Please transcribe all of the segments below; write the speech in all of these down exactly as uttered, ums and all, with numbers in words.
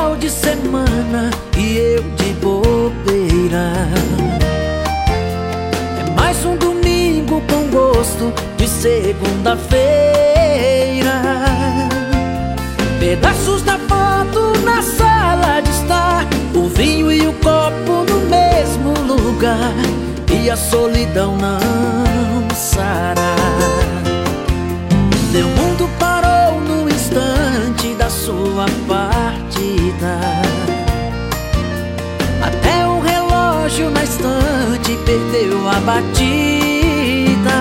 final de semana e eu de bobeira. É mais um domingo com gosto de segunda-feira. Pedaços da foto na sala de estar, o vinho e o copo no mesmo lugar, e a solidão não sará. Meu mundo parou no instante da sua partida. Até o relógio na estante perdeu a batida.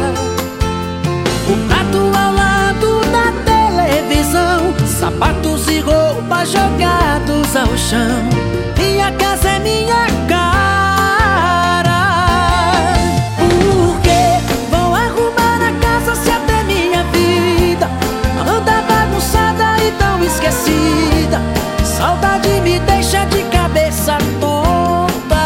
O prato ao lado da televisão, sapatos e roupas jogados ao chão, minha casa é minha cara. Por que vou arrumar a casa se até minha vida anda bagunçada e tão esquecida? Saudade me deixa de cabeça tonta.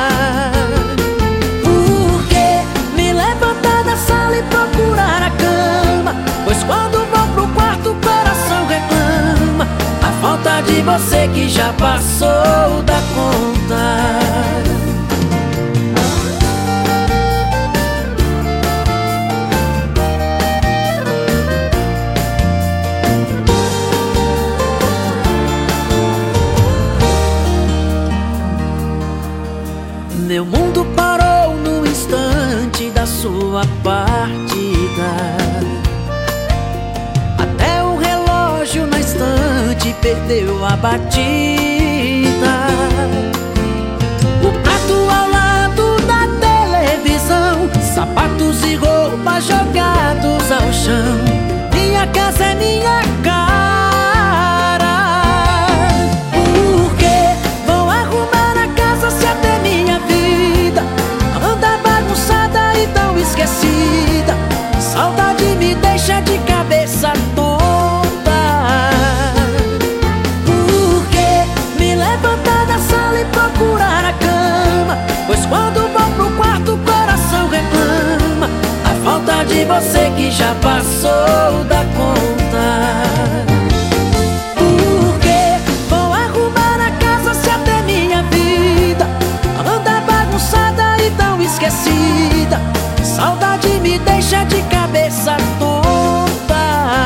Por que me levantar da sala e procurar a cama? Pois quando vou pro quarto o coração reclama a falta de você que já passou da conta. Meu mundo parou no instante da sua partida. Até o relógio na estante perdeu a batida. O prato ao lado da televisão, sapatos e roupas jogados ao chão, minha casa é minha cara. Por que vou arrumar a casa se até minha vida anda bagunçada e tão esquecida? Saudade me deixa de cabeça tonta. Por que me levantar da sala e procurar a cama? Pois quando vou pro quarto o coração reclama a falta de você que já passou da conta. Por que vou arrumar a casa se até minha vida anda bagunçada e tão esquecida? Saudade me deixa de cabeça tonta.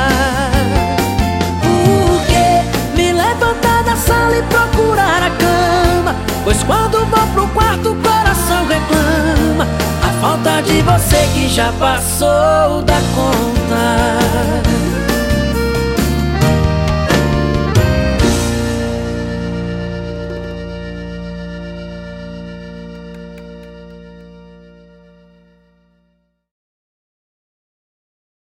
Por que me levantar da sala e procurar a cama? Pois quando vou pro quarto o coração reclama a falta de você que já passou da conta.